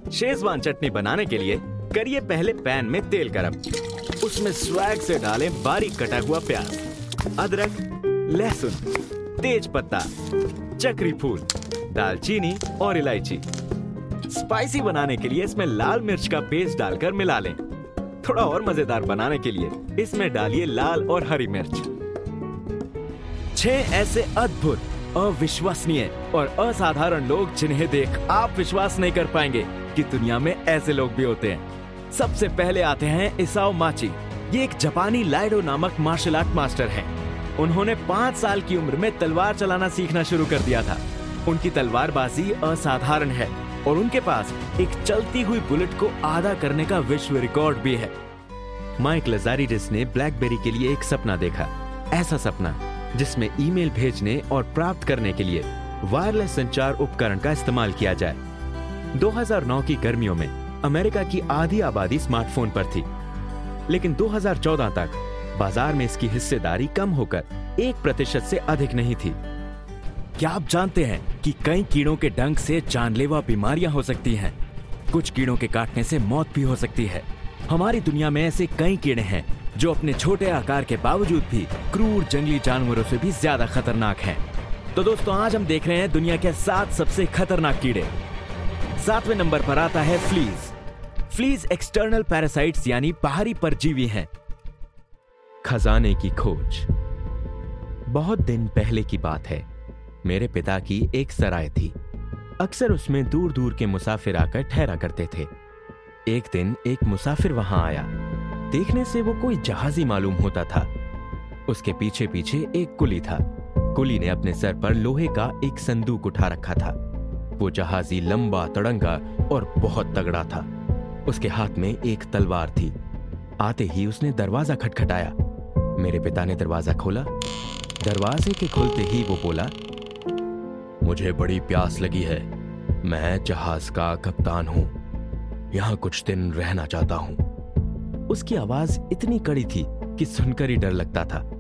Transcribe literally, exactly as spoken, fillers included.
Schezwan चटनी बनाने के लिए करिए पहले पैन में तेल गरम। उसमें स्वैग से डालें बारीक कटा हुआ प्याज, अदरक, लहसुन, तेज पत्ता, चक्री फूल, दालचीनी और इलायची। स्पाइसी बनाने के लिए इसमें लाल मिर्च का पेस्ट डालकर मिला लें। थोड़ा और मजेदार बनाने के लिए इसमें डालिए लाल और हरी मिर्च। छह ऐसे अद्भुत, अविश्वसनीय और असाधारण लोग जिन्हें देख आप विश्वास नहीं कर पाएंगे कि दुनिया में ऐसे लोग भी होते हैं। सबसे पहले आते हैं इसाओ माची। ये एक जापानी लाइडो नामक मार्शल आर्ट मास्टर हैं। उन्होंने पाँच साल की उम्र में तलवार चलाना सीखना शुरू कर दिया था। उनकी तलवारबाजी असाधारण है और उनके पास एक चलती हुई बुलेट को आधा करने का विश्व रिकॉर्ड भी है। माइक लजारिडिस ने ब्लैकबेरी के लिए एक सपना देखा, ऐसा सपना जिसमें ईमेल भेजने और प्राप्त करने के लिए वायरलेस संचार उपकरण का इस्तेमाल किया जाए। दो हज़ार नौ की गर्मियों में अमेरिका की आधी आबादी स्मार्टफोन पर थी, लेकिन दो हज़ार चौदह तक बाजार में इसकी हिस्सेदारी कम होकर एक प्रतिशत से अधिक नहीं थी। क्या आप जानते हैं कि कई कीड़ों के डंक से जानलेवा बीमारियां हो सकती हैं? कुछ कीड़ों के काटने से मौत भी हो सकती है। हमारी दुनिया में ऐसे कई कीड़े हैं जो अपने छोटे आकार के बावजूद भी क्रूर जंगली जानवरों से भी ज्यादा खतरनाक हैं। तो दोस्तों, आज हम देख रहे हैं दुनिया के सात सबसे खतरनाक कीड़े। सातवें नंबर पर आता है फ्लीज। फ्लीज एक्सटर्नल पैरासाइट्स यानी बाहरी परजीवी हैं। खजाने की खोज। बहुत दिन पहले की बात है। मेरे पिता की एक सराय थी। अक्सर उसमें दूर दूर के मुसाफिर आकर ठहरा करते थे। एक दिन एक मुसाफिर वहां आया। देखने से वो कोई जहाजी मालूम होता था। उसके पीछे पीछे एक कुली था। कुली ने अपने सर पर लोहे का एक संदूक उठा रखा था। वो जहाजी लंबा, तड़ंगा और बहुत तगड़ा था। उसके हाथ में एक तलवार थी। आते ही उसने दरवाजा खटखटाया। मेरे पिता ने दरवाजा खोला। दरवाजे के खुलते ही वो बोला, मुझे बड़ी प्यास लगी है। मैं जहाज का कप्तान हूं। यहां कुछ दिन रहना चाहता हूं। उसकी आवाज इतनी कड़ी थी कि सुनकर ही डर लगता था।